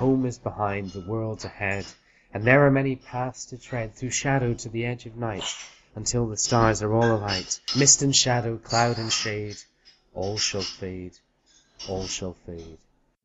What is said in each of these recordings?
Home is behind, the world's ahead, and there are many paths to tread, through shadow to the edge of night, until the stars are all alight. Mist and shadow, cloud and shade, all shall fade, all shall fade.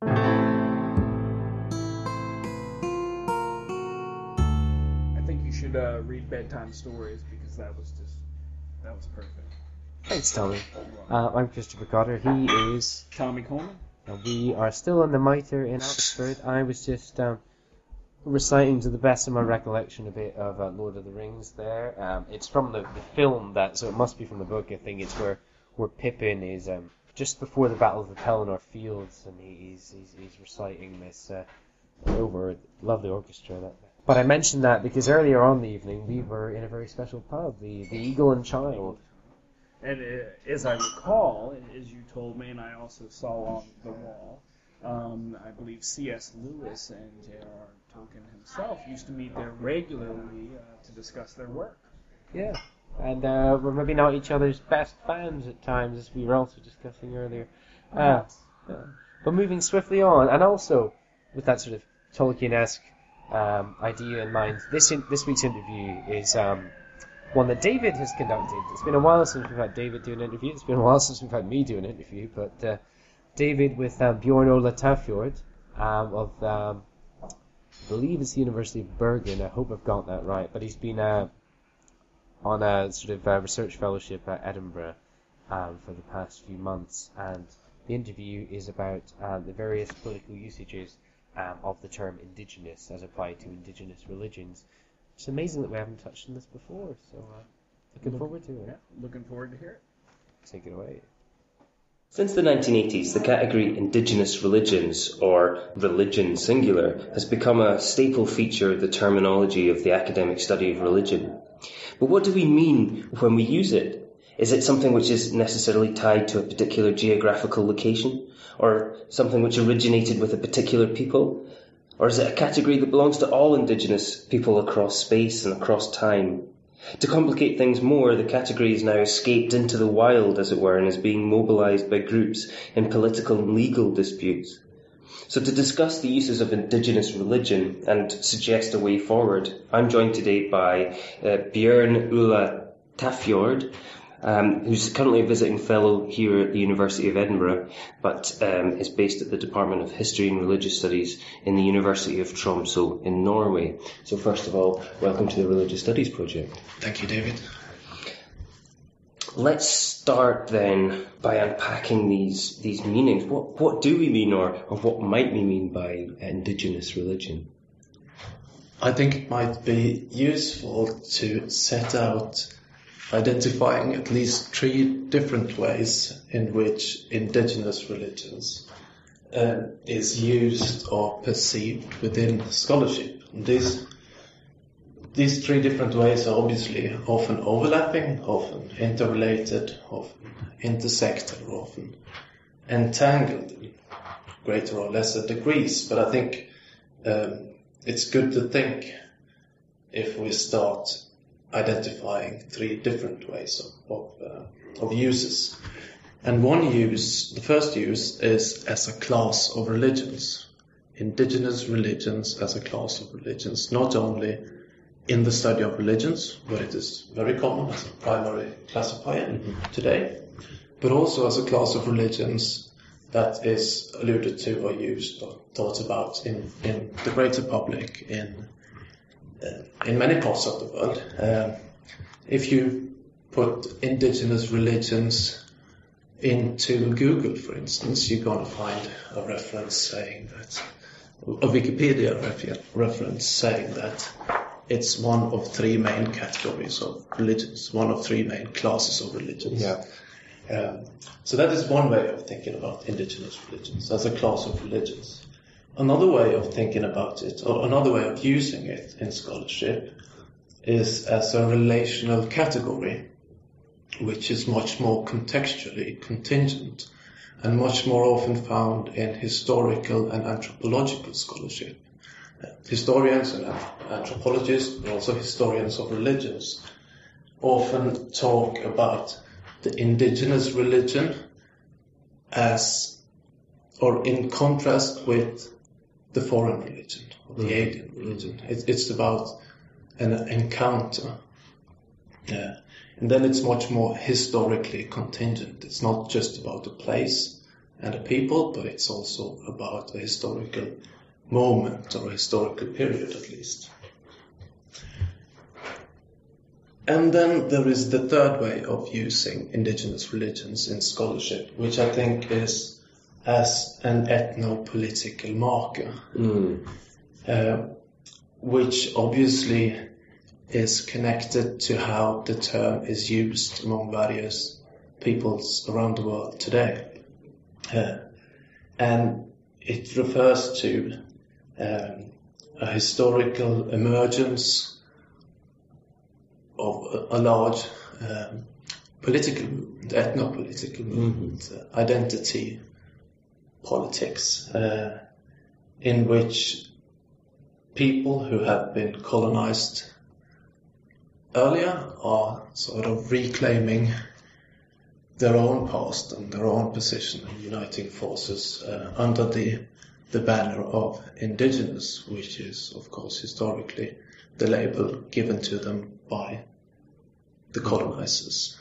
I think you should read bedtime stories, because that was perfect. Thanks, Tommy. I'm Christopher Cotter. He is Tommy Coleman. And we are still on the Mitre in Oxford. I was just reciting to the best of my recollection a bit of Lord of the Rings there. It's from the film, so it must be from the book. I think it's where Pippin is just before the Battle of the Pelennor Fields, and he's reciting this over a lovely orchestra. But I mentioned that because earlier on in the evening we were in a very special pub, the Eagle and Child. And as I recall, as you told me, and I also saw on the wall, I believe C.S. Lewis and J.R.R. Tolkien himself used to meet there regularly to discuss their work. Yeah, and we're maybe not each other's best fans at times, as we were also discussing earlier. But moving swiftly on, and also with that sort of Tolkien-esque idea in mind, this week's interview is one that David has conducted. It's been a while since we've had David do an interview. It's been a while since we've had me do an interview. But David with Bjorn Ola Tafjord of, I believe it's the University of Bergen. I hope I've got that right. But he's been on a sort of research fellowship at Edinburgh for the past few months. And the interview is about the various political usages of the term indigenous as applied to indigenous religions. It's amazing that we haven't touched on this before, so looking forward to it. Yeah, looking forward to hear it. Take it away. Since the 1980s, the category indigenous religions, or religion singular, has become a staple feature of the terminology of the academic study of religion. But what do we mean when we use it? Is it something which is necessarily tied to a particular geographical location, or something which originated with a particular people? Or is it a category that belongs to all indigenous people across space and across time? To complicate things more, the category has now escaped into the wild, as it were, and is being mobilised by groups in political and legal disputes. So to discuss the uses of indigenous religion and suggest a way forward, I'm joined today by Björn Ulla Tafjord, who's currently a visiting fellow here at the University of Edinburgh, but is based at the Department of History and Religious Studies in the University of Tromsø in Norway. So first of all, welcome to the Religious Studies Project. Thank you, David. Let's start then by unpacking these meanings. What do we mean, or what might we mean by indigenous religion? I think it might be useful to set out identifying at least 3 different ways in which indigenous religions is used or perceived within scholarship. And these 3 different ways are obviously often overlapping, often interrelated, often intersected, often entangled in greater or lesser degrees. But I think it's good to think if we start identifying 3 different ways of uses. And the first use is as a class of religions. Indigenous religions as a class of religions, not only in the study of religions, where it is very common as a primary classifier today, but also as a class of religions that is alluded to or used or thought about in the greater public in many parts of the world. If you put indigenous religions into Google, for instance, you're going to find a reference saying that, a Wikipedia reference saying that it's one of 3 main categories of religions, one of 3 main classes of religions. Yeah. So that is one way of thinking about indigenous religions, as a class of religions. Another way of thinking about it, or another way of using it in scholarship, is as a relational category, which is much more contextually contingent and much more often found in historical and anthropological scholarship. Historians and anthropologists, but also historians of religions, often talk about the indigenous religion as, or in contrast with, the foreign religion, or the alien religion. It's about an encounter. And then it's much more historically contingent. It's not just about a place and a people, but it's also about a historical moment or a historical period at least. And then there is the third way of using indigenous religions in scholarship, which I think is as an ethno-political marker, which obviously is connected to how the term is used among various peoples around the world today. And it refers to a historical emergence of a large political movement, ethno-political movement, identity politics, in which people who have been colonized earlier are sort of reclaiming their own past and their own position and uniting forces under the banner of indigenous, which is, of course, historically the label given to them by the colonizers.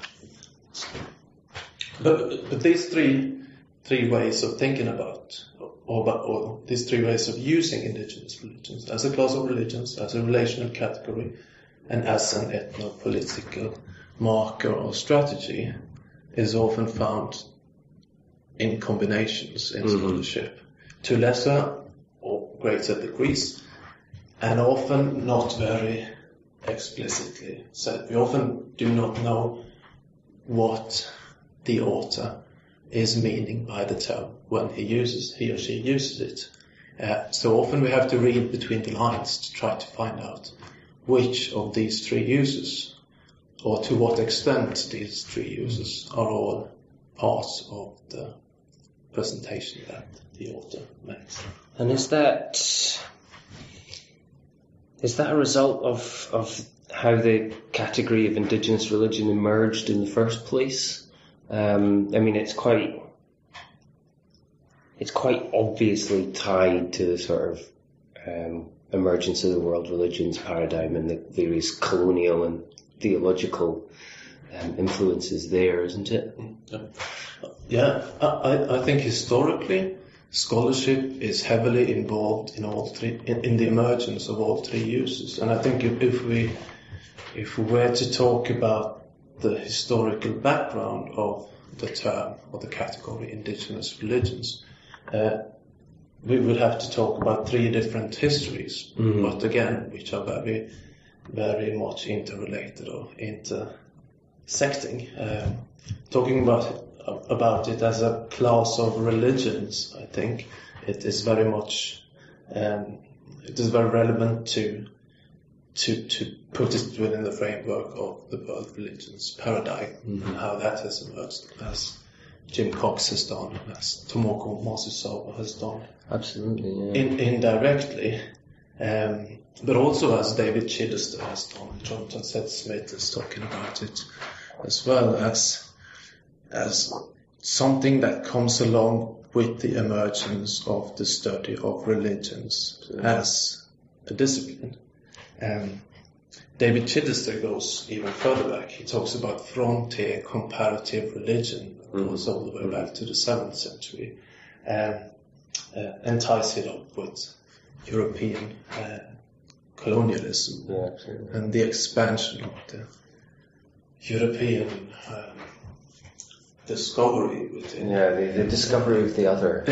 But these three ways of thinking about, or these three ways of using indigenous religions as a class of religions, as a relational category, and as an ethno-political marker or strategy, is often found in combinations in scholarship, to lesser or greater degrees, and often not very explicitly said. We often do not know what the author is meaning by the term when he or she uses it. So often we have to read between the lines to try to find out which of these three uses, or to what extent these three uses, are all parts of the presentation that the author makes. And is that a result of how the category of indigenous religion emerged in the first place? I mean, it's quite obviously tied to the sort of emergence of the world religions paradigm and the various colonial and theological influences there, isn't it? Yeah, I think historically scholarship is heavily involved in all three, in the emergence of all three uses. And I think if we were to talk about the historical background of the term or the category indigenous religions, we would have to talk about three different histories, but again, which are very, very much interrelated or intersecting. Talking about it as a class of religions, I think it is very much, it is very relevant to put it within the framework of the world religions paradigm and how that has emerged, as Jim Cox has done, as Tomoko Masuzawa has done. Absolutely, yeah. Indirectly, but also as David Chidester has done. Jonathan Seth-Smith is talking about it as well as something that comes along with the emergence of the study of religions as a discipline. David Chidester goes even further back. He talks about frontier comparative religion, goes all the way back to the 7th century, and ties it up with European colonialism and the expansion of the European discovery within. The discovery of the other.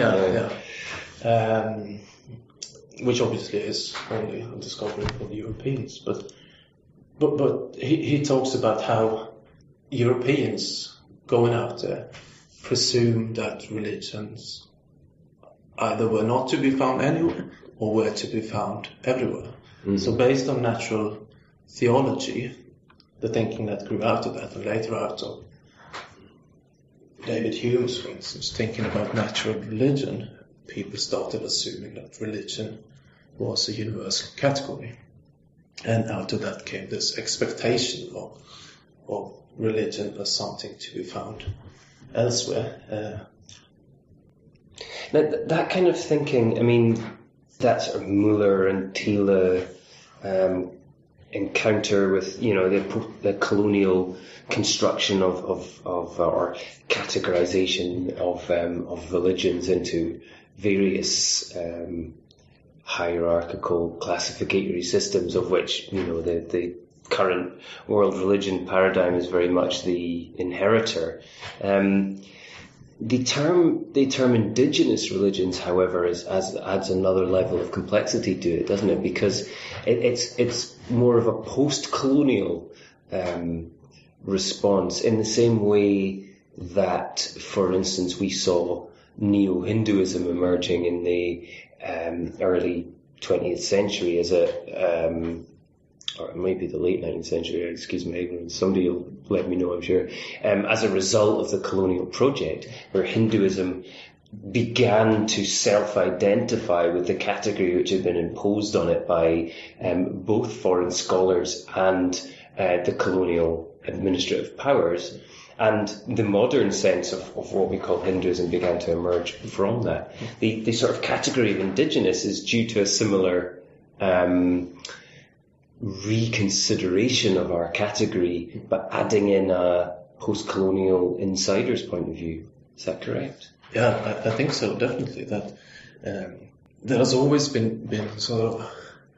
Which obviously is only a discovery for the Europeans, but he talks about how Europeans going out there presume that religions either were not to be found anywhere or were to be found everywhere. So based on natural theology, the thinking that grew out of that and later out of David Hume's, for instance, thinking about natural religion, people started assuming that religion was a universal category. And out of that came this expectation of religion as something to be found elsewhere. That kind of thinking, I mean, that sort of Muller and Thiele encounter with, the colonial construction of or categorization of religions into various hierarchical classificatory systems, of which the current world religion paradigm is very much the inheritor. The term indigenous religions, however, adds another level of complexity to it, doesn't it? Because it's more of a post-colonial response, in the same way that, for instance, we saw Neo-Hinduism emerging in the early 20th century as or maybe the late 19th century, excuse my ignorance, somebody will let me know, I'm sure, as a result of the colonial project, where Hinduism began to self-identify with the category which had been imposed on it by both foreign scholars and the colonial administrative powers. And the modern sense of what we call Hinduism began to emerge from that. The sort of category of indigenous is due to a similar reconsideration of our category, but adding in a post-colonial insider's point of view. Is that correct? Yeah, I think so, definitely. That there has always been sort of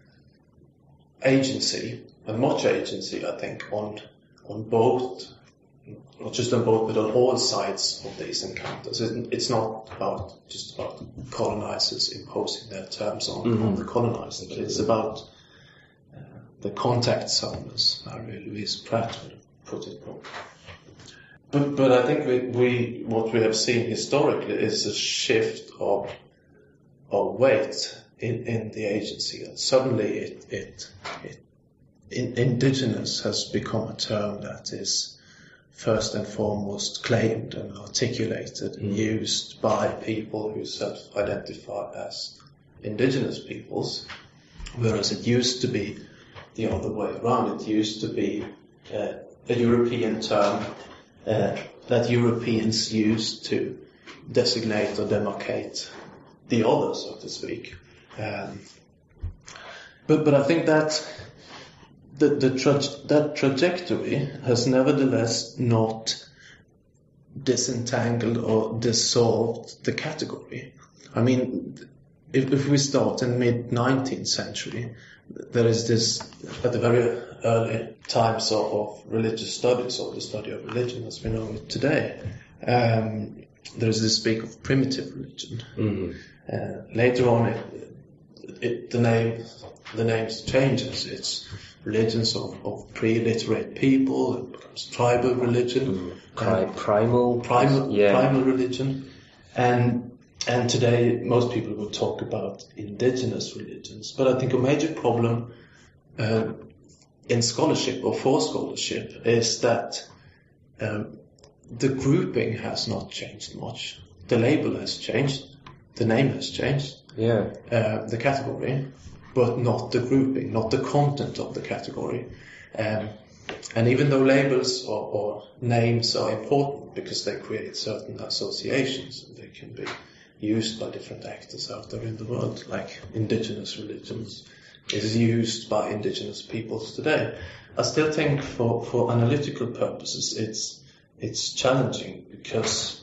agency, and much agency, I think, on both, not just on both, but on all sides of these encounters. It's not just about colonizers imposing their terms on the colonizer, but it's about the contact zones, Harry Louise Pratt would put it. But I think what we have seen historically is a shift of weight in the agency. And suddenly indigenous has become a term that is first and foremost claimed and articulated and used by people who self-identify as indigenous peoples, whereas it used to be the other way around. It used to be a European term that Europeans used to designate or demarcate the other, so to speak. But I think that that trajectory has nevertheless not disentangled or dissolved the category. I mean, if we start in mid-19th century, there is this, at the very early times of religious studies, or the study of religion as we know it today, there is this speak of primitive religion. Mm-hmm. Later on, the names changes. It's religions of pre-literate people. It becomes tribal religion, primal religion, and today most people will talk about indigenous religions. But I think a major problem in scholarship or for scholarship is that the grouping has not changed much. The label has changed, the name has changed, the category, but not the grouping, not the content of the category. And even though labels or names are important because they create certain associations, they can be used by different actors out there in the world, like indigenous religions is used by indigenous peoples today. I still think for analytical purposes it's challenging because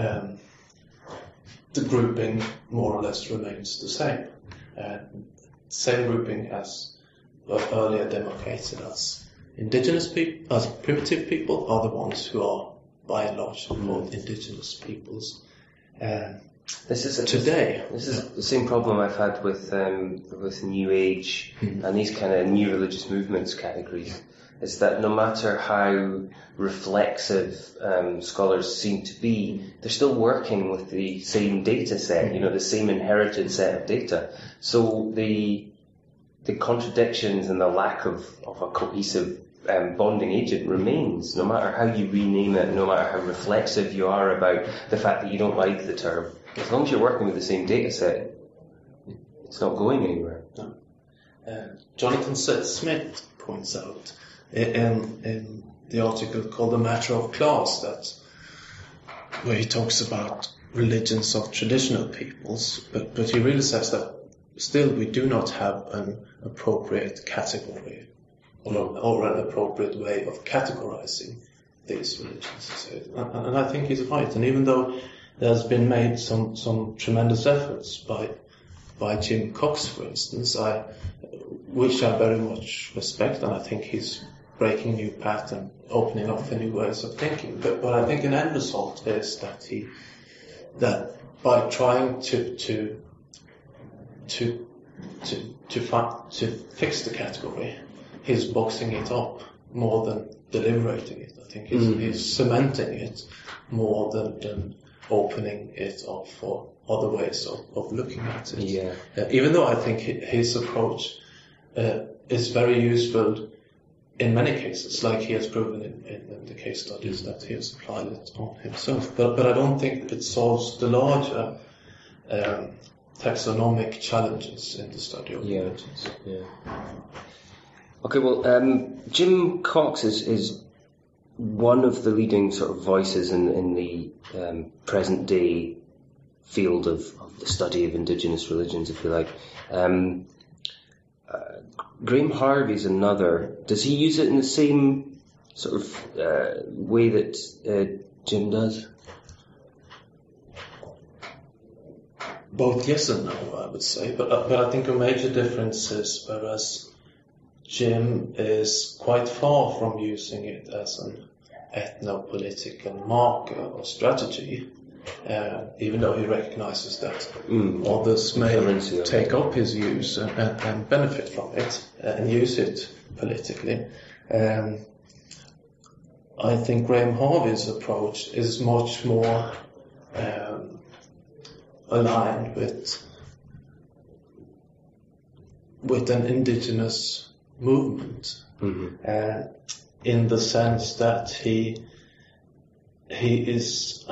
the grouping more or less remains the same. Same grouping as earlier demarcated as indigenous people, as primitive people are the ones who are by and large called indigenous peoples. This is today. This is the same problem I've had with New Age and these kind of new religious movements categories. Is that no matter how reflexive scholars seem to be, they're still working with the same data set, the same inherited set of data. So the contradictions and the lack of a cohesive bonding agent remains, no matter how you rename it, no matter how reflexive you are about the fact that you don't like the term. As long as you're working with the same data set, it's not going anywhere. No. Jonathan Smith points out in the article called The Matter of Class, where he talks about religions of traditional peoples, but he really says that still we do not have an appropriate category or an appropriate way of categorizing these religions. And I think he's right. And even though there's been made some tremendous efforts by Jim Cox, for instance, which I very much respect, and I think he's breaking new path and opening up for new ways of thinking. But I think an end result is that by trying to fix the category, he's boxing it up more than deliberating it. I think he's cementing it more than opening it up for other ways of looking at it. Yeah. Even though I think his approach is very useful in many cases, like he has proven in the case studies that he has applied it on himself. But I don't think it solves the larger taxonomic challenges in the study of religions. Yeah. Okay, well, Jim Cox is one of the leading sort of voices in the present day field of the study of indigenous religions, if you like. Graham Harvey's another. Does he use it in the same sort of way that Jim does? Both yes and no, I would say. But I think a major difference is whereas Jim is quite far from using it as an ethno-political marker or strategy, even though he recognizes that others may take up his use and benefit from it and use it politically. I think Graham Harvey's approach is much more aligned with an indigenous movement, in the sense that he is.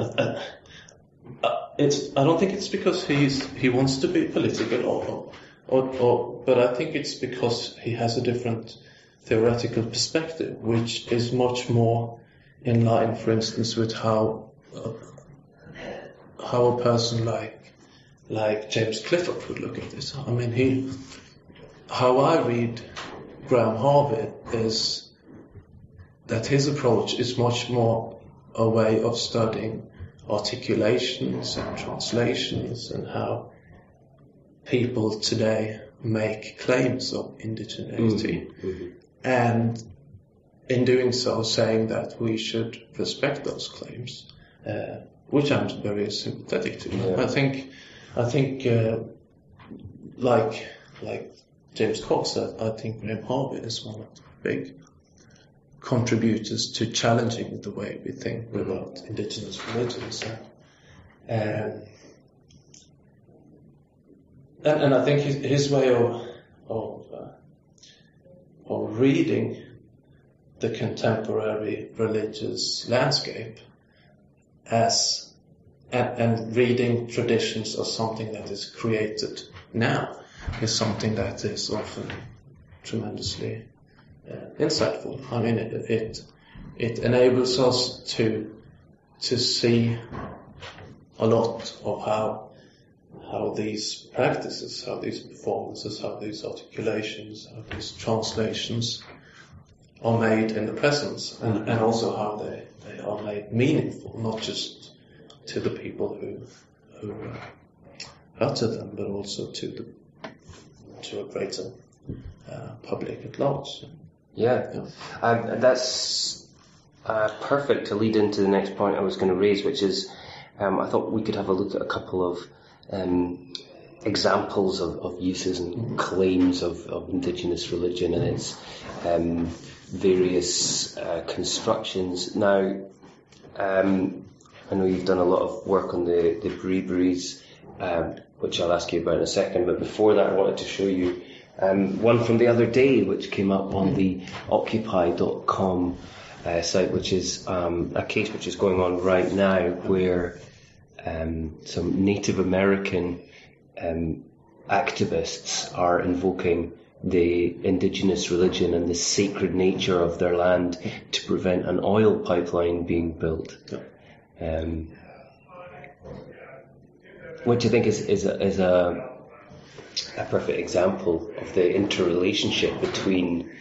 I don't think it's because he wants to be political, but I think it's because he has a different theoretical perspective, which is much more in line, for instance, with how a person like James Clifford would look at this. I mean, how I read Graham Harvey is that his approach is much more a way of studying articulations and translations and how people today make claims of indigeneity, and in doing so saying that we should respect those claims, which I'm very sympathetic to. Yeah. I think like James Cox said, I think Graham Harvey is one of the big contributors to challenging the way we think about indigenous religions. And I think his way of reading the contemporary religious landscape and reading traditions as something that is created now is something that is often tremendously insightful. I mean, it enables us to see a lot of how these practices, how these performances, how these articulations, how these translations are made in the present, and also how they are made meaningful, not just to the people who utter them, but also to a greater public at large. Yeah. That's perfect to lead into the next point I was going to raise, which is I thought we could have a look at a couple of examples of uses and claims of indigenous religion and its various constructions. Now, I know you've done a lot of work on the Breeries, which I'll ask you about in a second, but before that I wanted to show you one from the other day which came up on the Occupy.com site, which is a case which is going on right now where some Native American activists are invoking the indigenous religion and the sacred nature of their land to prevent an oil pipeline being built. Which I think is a a perfect example of the interrelationship between,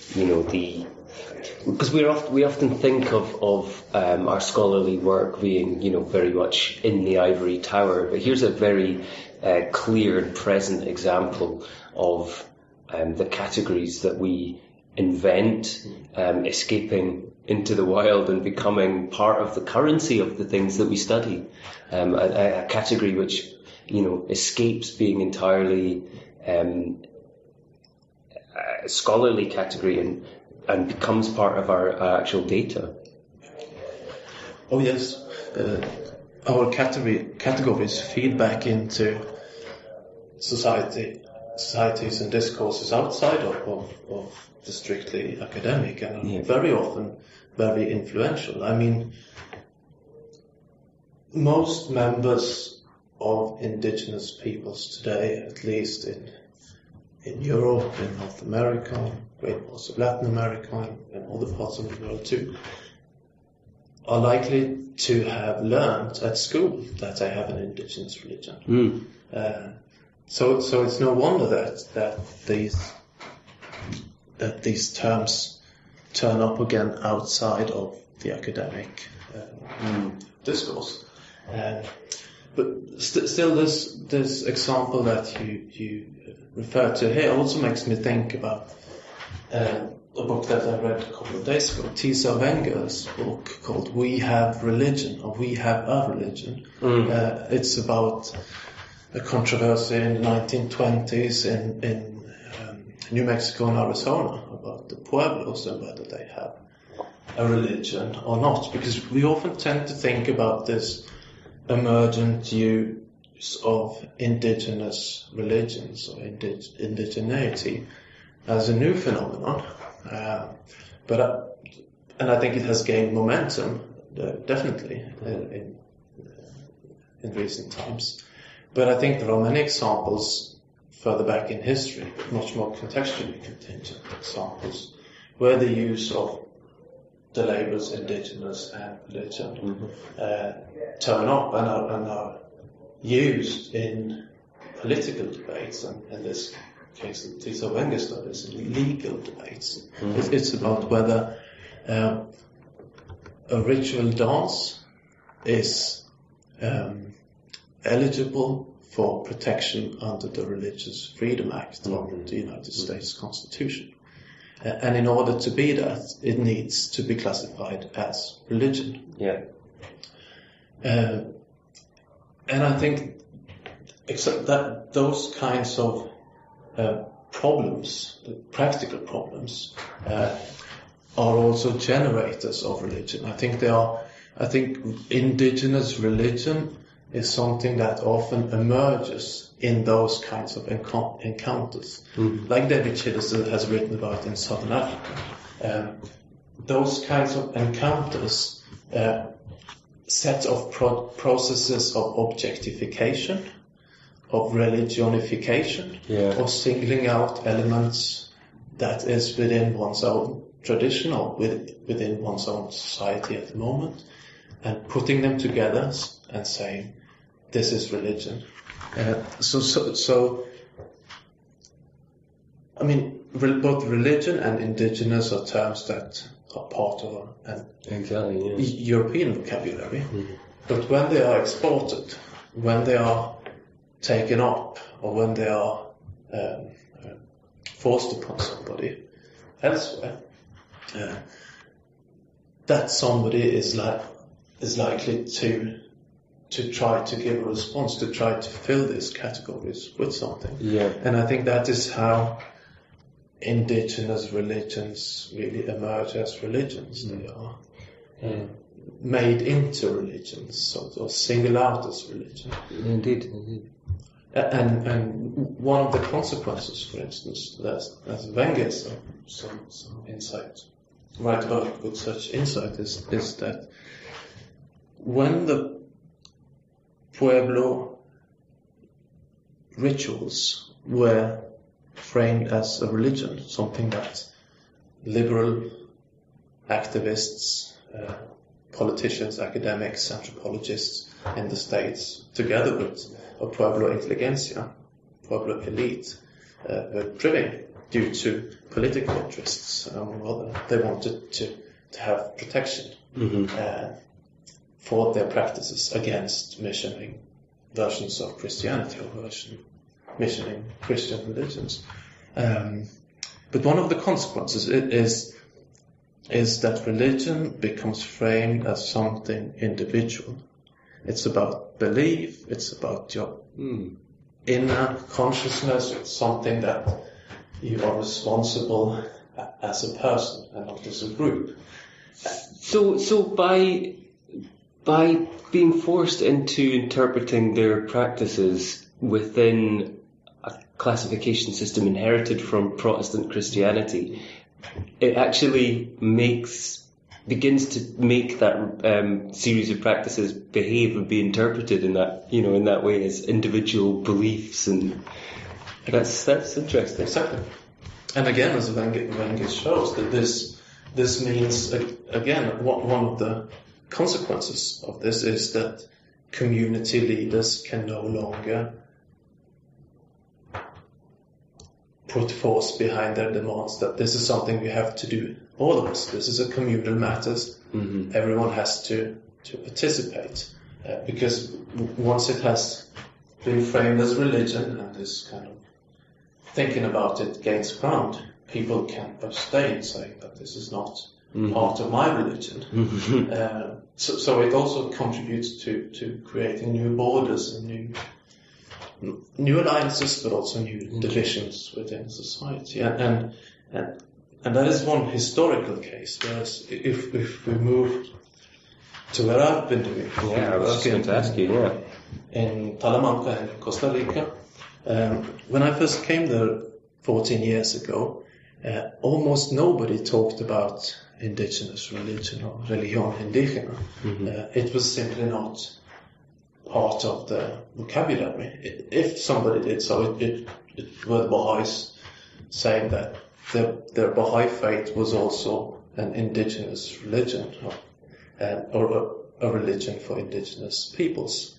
because we often think of our scholarly work being, very much in the ivory tower, but here's a very clear and present example of the categories that we invent, escaping into the wild and becoming part of the currency of the things that we study. A category which, escapes being entirely a scholarly category and becomes part of our actual data. Oh yes, our categories feed back into societies and discourses outside of the strictly academic, and are very often very influential. I mean, most members of indigenous peoples today, at least in Europe, in North America, great parts of Latin America, and other parts of the world too, are likely to have learned at school that they have an indigenous religion. So it's no wonder that these terms turn up again outside of the academic discourse. But still, this example that you refer to here also makes me think about a book that I read a couple of days ago, Tisa Wenger's book called We Have Religion, or We Have a Religion. It's about a controversy in the 1920s in New Mexico and Arizona about the Pueblos and whether they have a religion or not, because we often tend to think about this emergent use of indigenous religions or indigeneity as a new phenomenon, and I think it has gained momentum definitely in recent times. But I think there are many examples further back in history, much more contextually contingent examples, where the use of the labels indigenous and religion turn up and are used in political debates, and in this case the Tisa Wenger studies, in legal debates. It's about whether a ritual dance is eligible for protection under the Religious Freedom Act of the United States Constitution. And in order to be that, it needs to be classified as religion. Yeah. And I think, except that those kinds of problems, the practical problems, are also generators of religion. I think indigenous religion is something that often emerges in those kinds of encounters. Like David Chidester has written about in Southern Africa. Those kinds of encounters set of processes of objectification, of religionification, of singling out elements that is within one's own tradition or within one's own society at the moment, and putting them together and saying, this is religion. So I mean, both religion and indigenous are terms that are part of an European vocabulary. But when they are exported, when they are taken up, or when they are forced upon somebody elsewhere, that somebody is likely to try to give a response, to try to fill these categories with something. And I think that is how indigenous religions really emerge as religions. They are made into religions, or singled out as religion. Indeed. And one of the consequences, for instance, as Wenger has some insight, right about with such insight, is that when the Pueblo rituals were framed as a religion, something that liberal activists, politicians, academics, anthropologists in the States, together with a Pueblo intelligentsia, Pueblo elite were driven due to political interests. They wanted to have protection for their practices against missioning versions of Christianity or missioning Christian religions. But one of the consequences is that religion becomes framed as something individual. It's about belief, it's about your inner consciousness, it's something that you are responsible as a person and not as a group. So by being forced into interpreting their practices within a classification system inherited from Protestant Christianity, it actually begins to make that series of practices behave and be interpreted in that way as individual beliefs, and that's interesting. Exactly. And again, as Wenger shows, that this means, again, one of the consequences of this is that community leaders can no longer put force behind their demands that this is something we have to do, all of us. This is a communal matters. Everyone has to participate because once it has been framed as religion and this kind of thinking about it gains ground, people can abstain, saying that this is not part of my religion. So it also contributes to creating new borders and new alliances, but also new divisions within society. And that is one historical case. Whereas if we move to where I've been doing, I was going to ask you, in Talamanca in Costa Rica. When I first came there 14 years ago, almost nobody talked about indigenous religion or religión indígena. It was simply not part of the vocabulary. If somebody did so, it were the Baha'is saying that their Baha'i faith was also an indigenous religion, or a religion for indigenous peoples.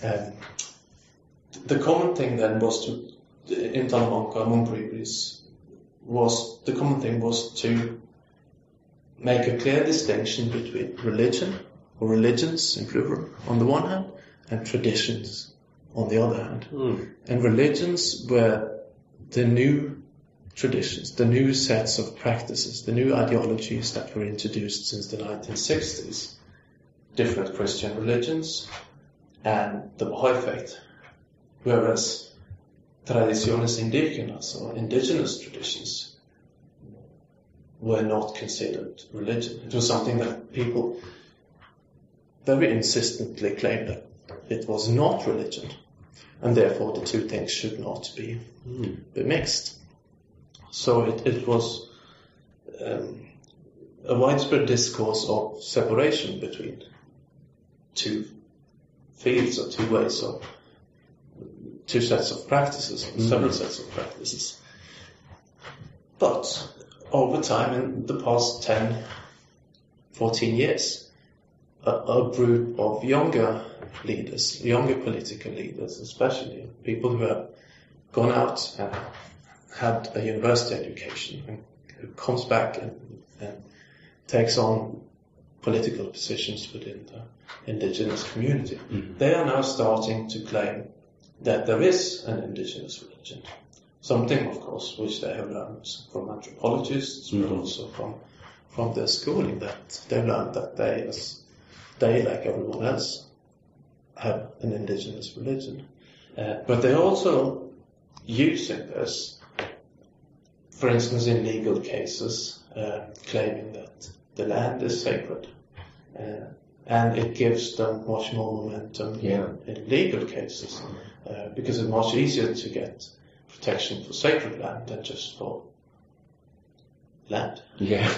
The common thing then was in Talamanca, among Bribris, the common thing was to make a clear distinction between religion, or religions in plural, on the one hand, and traditions on the other hand. And religions were the new traditions, the new sets of practices, the new ideologies that were introduced since the 1960s. Different Christian religions and the Baha'i faith. Whereas tradiciones indígenas, or indigenous traditions, were not considered religion. It was something that people very insistently claimed that it was not religion, and therefore the two things should not be mixed. So it was a widespread discourse of separation between two fields or two ways of two sets of practices, or several sets of practices. But over time, in the past 10, 14 years, a group of younger leaders, younger political leaders especially, people who have gone out and had a university education and who comes back and takes on political positions within the indigenous community, they are now starting to claim that there is an indigenous religion. Something, of course, which they have learned from anthropologists, but also from their schooling, that they've learned that they, like everyone else, have an indigenous religion. But they're also using this, for instance, in legal cases, claiming that the land is sacred. And it gives them much more momentum in legal cases, because it's much easier to get protection for sacred land than just for land. Yes,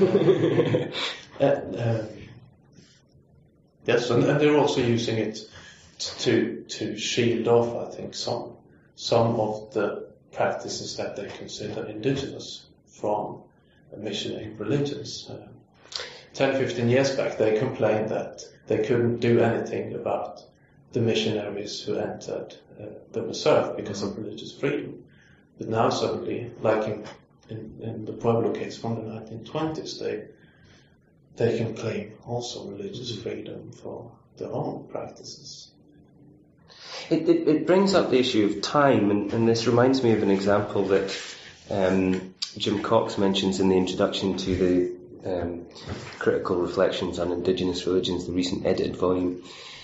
and they're also using it to shield off, I think, some of the practices that they consider indigenous from missionary religions. 10, 15 years back, they complained that they couldn't do anything about the missionaries who entered the reserve because of religious freedom. But now suddenly, like in the Pueblo case from the 1920s, they can claim also religious freedom for their own practices. It brings up the issue of time, and this reminds me of an example that Jim Cox mentions in the introduction to the Critical Reflections on Indigenous Religions, the recent edited volume,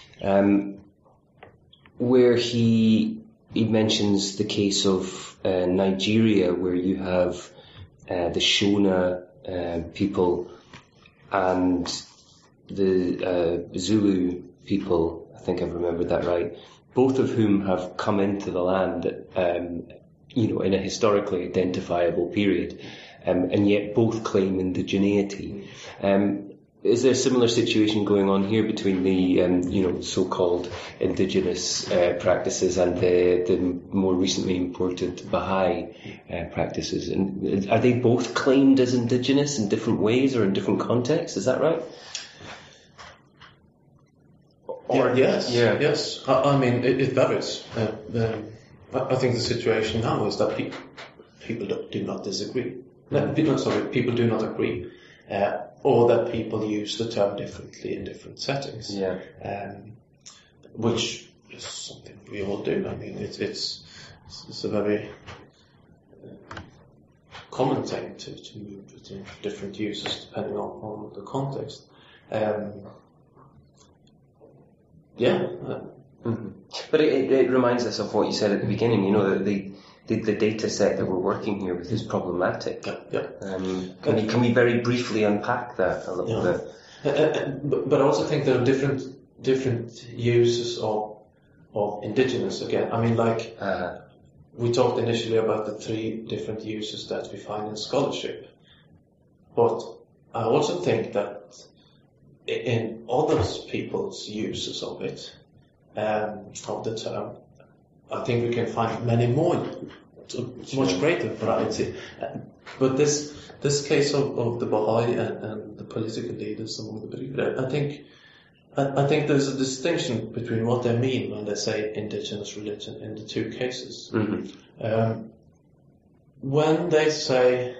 where he mentions the case of Nigeria, where you have the Shona people and the Zulu people, I think I've remembered that right, both of whom have come into the land, in a historically identifiable period, and yet both claim indigeneity. Is there a similar situation going on here between the so-called indigenous practices and the more recently imported Baha'i practices? And are they both claimed as indigenous in different ways or in different contexts? Is that right? Yes. I mean, it varies. I think the situation now is that people do not disagree. People do not agree. Or that people use the term differently in different settings. Yeah. Which is something we all do. I mean, it's a very common thing to move between different uses depending on the context. But it reminds us of what you said at the beginning, that the data set that we're working here with is problematic. Can we very briefly unpack that a little bit? But I also think there are different uses of indigenous again. I mean, like we talked initially about the 3 different uses that we find in scholarship. But I also think that in other people's uses of it, of the term, I think we can find many more, much greater variety. But this case of the Baha'i and the political leaders among the Bribri, I think there's a distinction between what they mean when they say indigenous religion in the 2 cases. Mm-hmm. When they say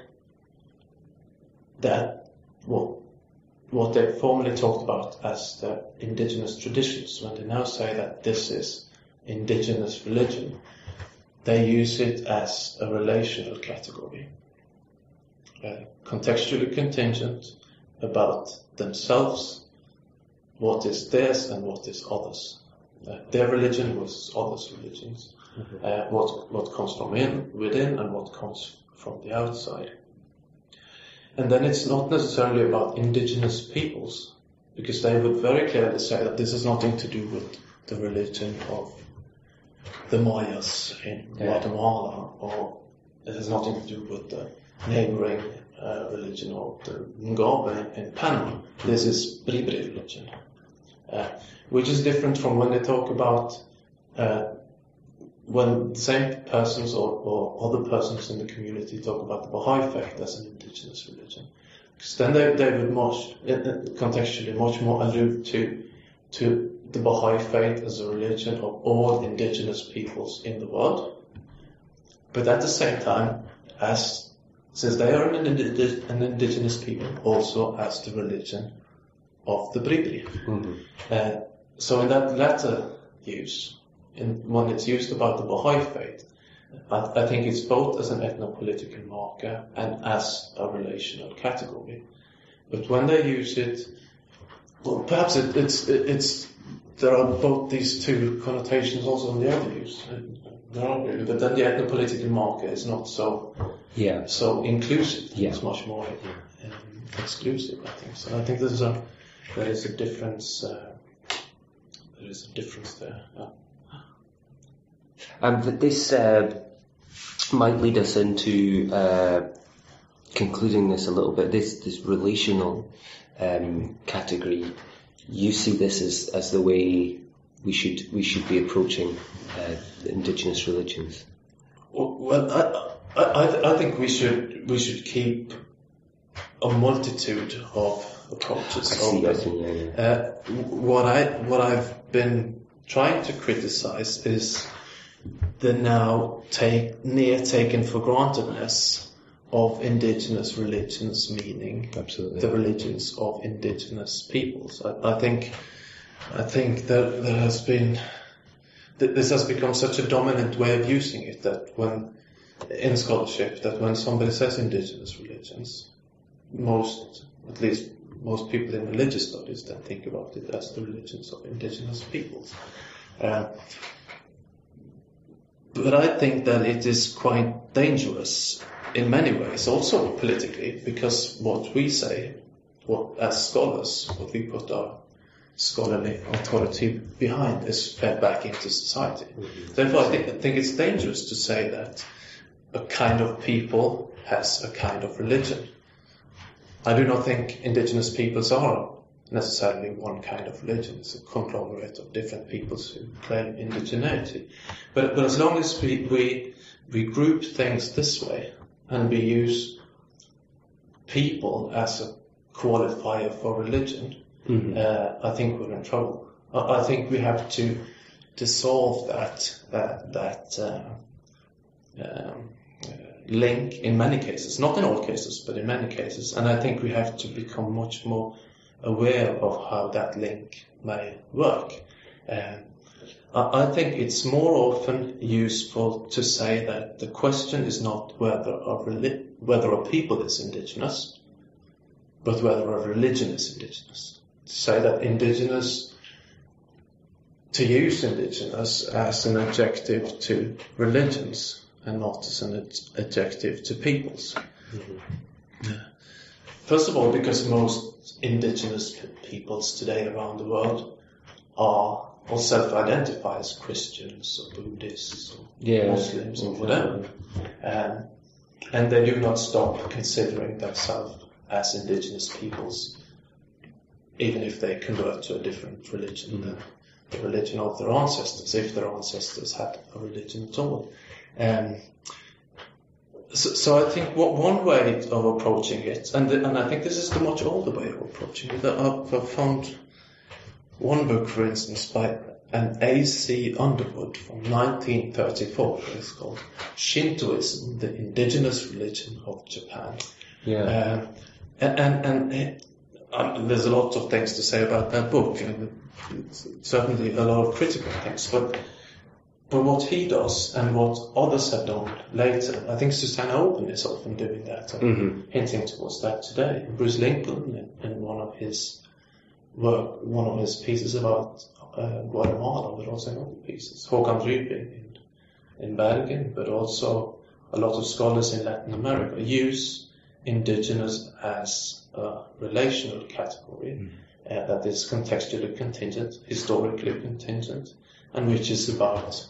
that, what they formerly talked about as the indigenous traditions, when they now say that this is indigenous religion, they use it as a relational category, contextually contingent about themselves, what is theirs and what is others. Their religion versus others' religions, what comes from within and what comes from the outside. And then it's not necessarily about indigenous peoples, because they would very clearly say that this has nothing to do with the religion of the Mayas in Guatemala, or it has nothing to do with the neighboring religion of the Ngabe in Panama. This is Bribri religion, which is different from when they talk about when the same persons or other persons in the community talk about the Baha'i faith as an indigenous religion. Because then they would contextually much more allude to the Baha'i faith as a religion of all indigenous peoples in the world. But at the same time, since they are an indigenous people, also as the religion of the Bribri. Mm-hmm. So in that latter use, when it's used about the Baha'i faith, I think it's both as an ethno-political marker and as a relational category. But when they use it, well, perhaps there are both these 2 connotations also in the other use. But then the ethno-political marker is not so inclusive. Yeah. It's much more exclusive, I think. So I think there is a difference. There is a difference there. This might lead us into concluding this a little bit. This relational category, you see this as the way we should be approaching indigenous religions. Well, I think we should keep a multitude of approaches. I see. What I've been trying to criticize is the now near taken for grantedness of indigenous religions, meaning Absolutely. the religions of indigenous peoples. I think there has been, this has become such a dominant way of using it that in scholarship, that when somebody says indigenous religions, at least most people in religious studies then think about it as the religions of indigenous peoples. But I think that it is quite dangerous in many ways, also politically, because what we say, as scholars, what we put our scholarly authority behind is fed back into society. Mm-hmm. Therefore, I think it's dangerous to say that a kind of people has a kind of religion. I do not think indigenous peoples are necessarily one kind of religion. It's a conglomerate of different peoples who claim indigeneity. But as long as we group things this way, and we use people as a qualifier for religion, mm-hmm. I think we're in trouble. I think we have to dissolve that link in many cases, not in all cases, but in many cases. And I think we have to become much more aware of how that link may work. I think it's more often useful to say that the question is not whether a people is indigenous, but whether a religion is indigenous. To say that to use indigenous as an adjective to religions and not as an adjective to peoples. Mm-hmm. Yeah. First of all, because most indigenous peoples today around the world or self-identify as Christians or Buddhists or Muslims or whatever. And they do not stop considering themselves as indigenous peoples, even if they convert to a different religion than the religion of their ancestors, if their ancestors had a religion at all. So I think one way of approaching it, and I think this is the much older way of approaching it, I've found one book, for instance, by an A.C. Underwood from 1934. It's called Shintoism, the Indigenous Religion of Japan. Yeah. And there's a lot of things to say about that book, and certainly a lot of critical things. But what he does and what others have done later, I think Susanna Open is often doing that, hinting towards that today. Bruce Lincoln, in one of his pieces about Guatemala, but also in other pieces. Håkan Rybing in Bergen, but also a lot of scholars in Latin America use indigenous as a relational category that is contextually contingent, historically contingent, and which is about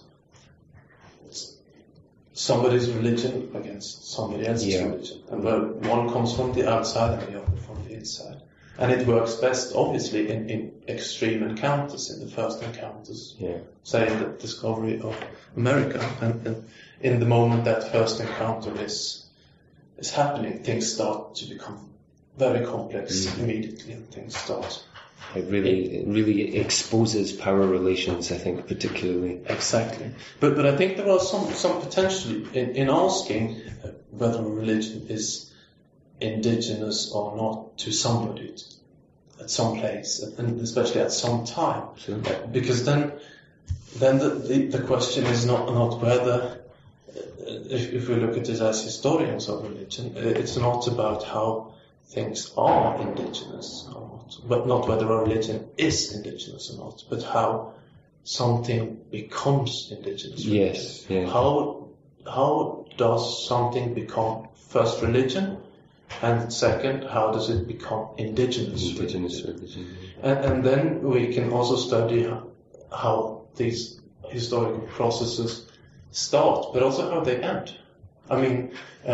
somebody's religion against somebody else's religion, and where one comes from the outside and the other from the inside. And it works best, obviously, in extreme encounters, in the first encounters, say in the discovery of America. And in the moment that first encounter is happening, things start to become very complex immediately, and things start. It really exposes power relations, I think, particularly. Exactly. But I think there are some potential in asking whether a religion is indigenous or not to somebody at some place, and especially at some time. Sure. Because then the question is not whether, if we look at it as historians of religion, it's not about how things are indigenous or not, but not whether a religion is indigenous or not, but how something becomes indigenous. Yes. Yeah. How does something become first religion? And second, how does it become indigenous religion? And then we can also study how these historical processes start, but also how they end. I mean,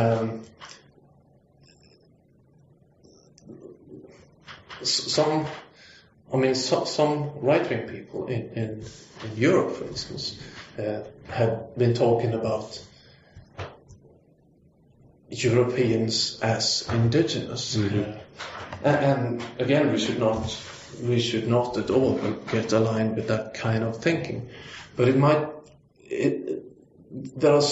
some right-wing people in Europe, for instance, have been talking about Europeans as indigenous, and again, we should not at all get aligned with that kind of thinking. But there are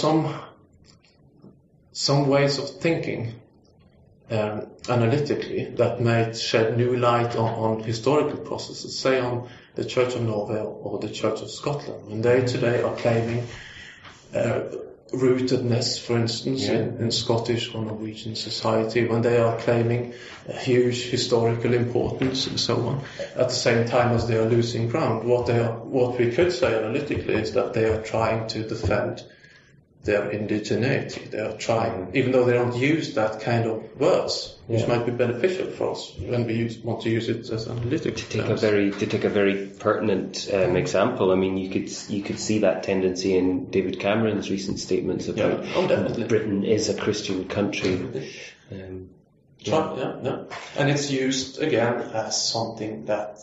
some ways of thinking analytically that may shed new light on historical processes, say on the Church of Norway or the Church of Scotland, when they today are claiming rootedness, for instance, in Scottish or Norwegian society, when they are claiming a huge historical importance and so on, at the same time as they are losing ground. What we could say analytically is that they are trying to defend their indigeneity. They are trying, even though they don't use that kind of words, which might be beneficial for us when we want to use it as analytic. To take a very pertinent example, I mean, you could see that tendency in David Cameron's recent statements about Britain is a Christian country. And it's used again as something that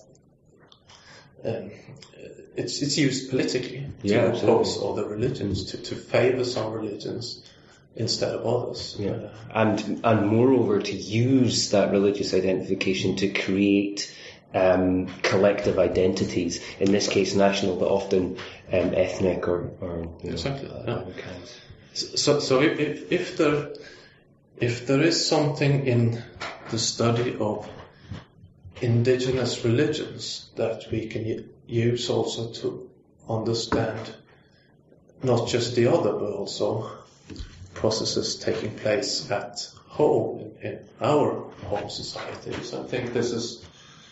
it's used politically to oppose other religions, to favour some religions instead of others. Yeah. And moreover, to use that religious identification to create collective identities, in this case national, but often ethnic or exactly. So if there is something in the study of indigenous religions that we can use also to understand not just the other but also processes taking place at home in our home societies, I think this is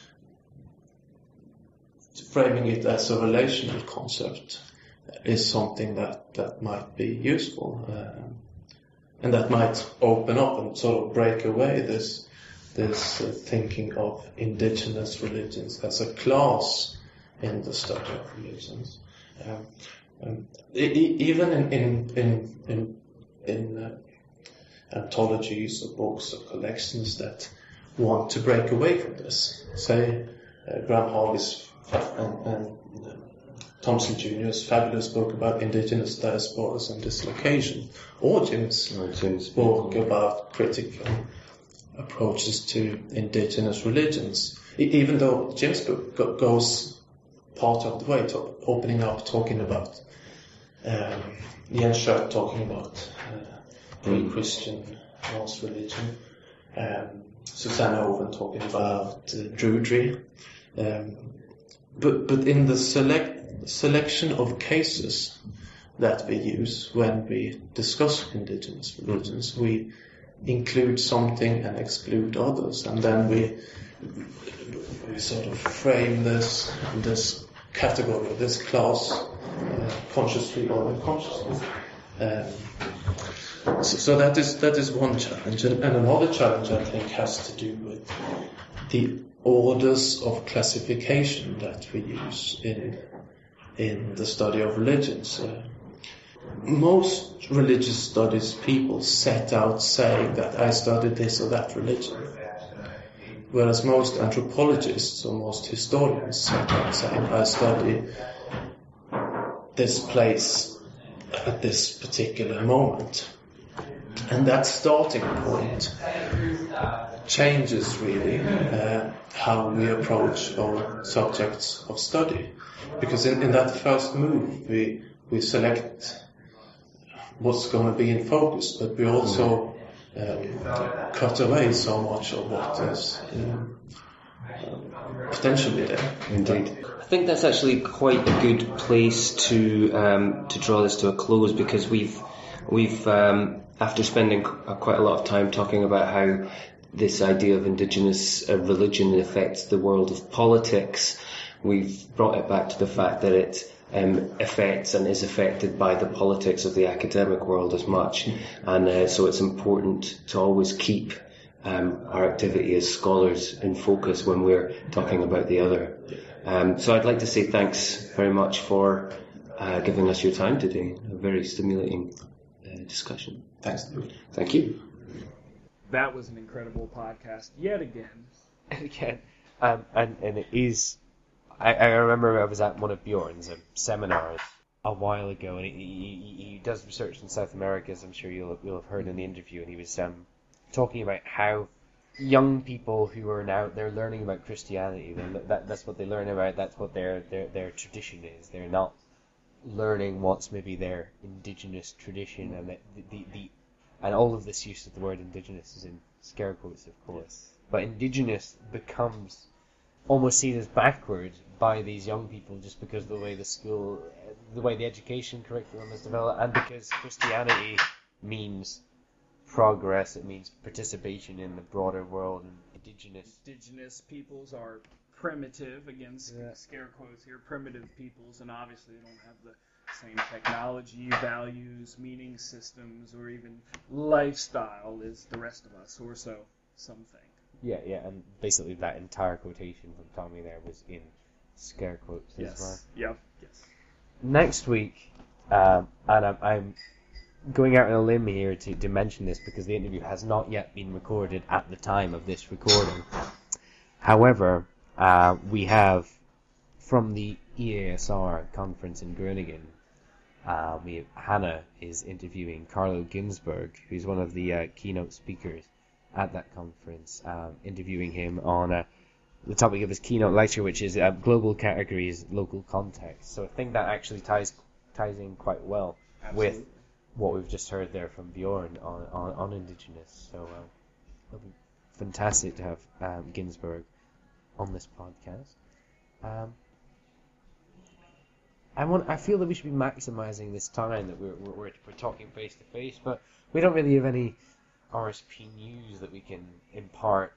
framing it as a relational concept is something that might be useful and that might open up and sort of break away this thinking of indigenous religions as a class in the study of religions. Even in anthologies or books or collections that want to break away from this, say Graham Harvey's and Thompson Jr.'s fabulous book about indigenous diasporas and dislocation, or Jim's book about critical approaches to indigenous religions. Even though Jim's book goes part of the way to opening up, talking about Jens Schødt talking about pre-Christian Norse religion, Susanna Owen talking about Druidry, but in the selection of cases that we use when we discuss indigenous religions, we include something and exclude others, and then we sort of frame this category, this class, consciously or unconsciously. So that is one challenge, and another challenge I think has to do with the orders of classification that we use in the study of religions. Most religious studies people set out saying that I studied this or that religion, whereas most anthropologists or most historians set out saying I study this place at this particular moment. And that starting point changes really how we approach our subjects of study, because in that first move we select what's going to be in focus, but we also cut away so much of what is potentially there. Indeed. I think that's actually quite a good place to draw this to a close, because we've after spending quite a lot of time talking about how this idea of indigenous religion affects the world of politics, we've brought it back to the fact that it affects and is affected by the politics of the academic world as much, and so it's important to always keep our activity as scholars in focus when we're talking about the other. So I'd like to say thanks very much for giving us your time today. A very stimulating discussion. Thanks. Thank you. That was an incredible podcast yet again. And it is. I remember I was at one of Bjorn's seminars a while ago, and he does research in South America, as I'm sure you'll have heard in the interview, and he was talking about how young people who are now they're learning about Christianity, that's what they learn about, that's what their tradition is. They're not learning what's maybe their indigenous tradition, and the and all of this use of the word indigenous is in scare quotes, of course. But indigenous becomes almost seen as backward by these young people just because of the way the way the education curriculum is developed, and because Christianity means progress, it means participation in the broader world, and indigenous peoples are primitive, again, scare quotes here, primitive peoples, and obviously they don't have the same technology, values, meaning systems, or even lifestyle as the rest of us, or so some think. Yeah, and basically that entire quotation from Tommy there was in scare quotes as well. Yep. Yes. Next week, and I'm going out on a limb here to mention this because the interview has not yet been recorded at the time of this recording. However, we have, from the EASR conference in Groningen, Hannah is interviewing Carlo Ginzburg, who's one of the keynote speakers at that conference, interviewing him on the topic of his keynote lecture, which is global categories, local context. So I think that actually ties in quite well with what we've just heard there from Bjorn on Indigenous. So it'll be fantastic to have Ginzburg on this podcast. I feel that we should be maximising this time that we're talking face to face, but we don't really have any RSP news that we can impart.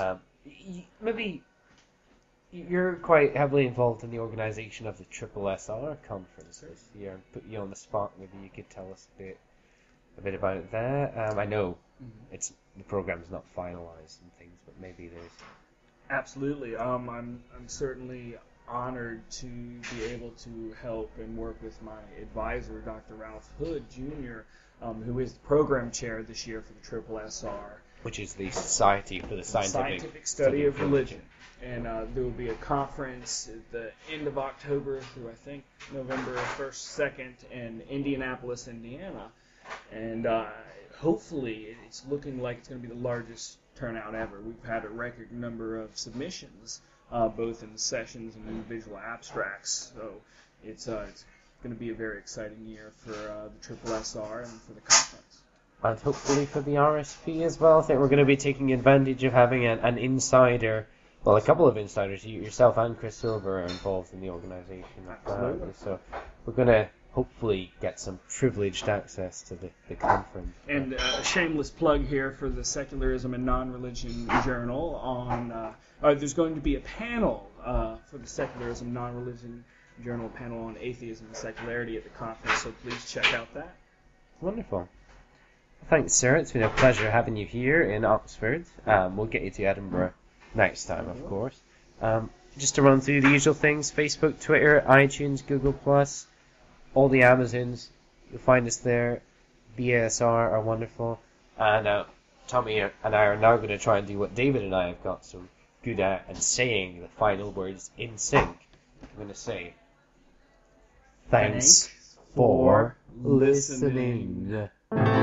Maybe you're quite heavily involved in the organisation of the SSR conference this year, and put you on the spot. Maybe you could tell us a bit about it there. I know the program's not finalised and things, but maybe there's. Absolutely. I'm certainly honored to be able to help and work with my advisor, Dr. Ralph Hood Jr., who is the program chair this year for the SSR. Which is the Society for the Scientific Study of Religion. And there will be a conference at the end of October through, I think, November 1st, 2nd in Indianapolis, Indiana. And hopefully it's looking like it's going to be the largest turnout ever. We've had a record number of submissions, both in sessions and individual abstracts. So it's going to be a very exciting year for the SSR and for the conference. And hopefully for the RSP as well. I think we're going to be taking advantage of having an insider, well, a couple of insiders, yourself and Chris Silver are involved in the organisation. Absolutely. So we're going to hopefully get some privileged access to the conference. And a shameless plug here for the Secularism and Non-Religion Journal on, there's going to be a panel for the Secularism and Non-Religion Journal panel on atheism and secularity at the conference, so please check out that. Wonderful. Thanks, sir. It's been a pleasure having you here in Oxford. We'll get you to Edinburgh next time, of course. Just to run through the usual things: Facebook, Twitter, iTunes, Google+, all the Amazons. You'll find us there. BASR are wonderful. And Tommy and I are now going to try and do what David and I have got so good at, and saying the final words in sync. I'm going to say, thanks for listening.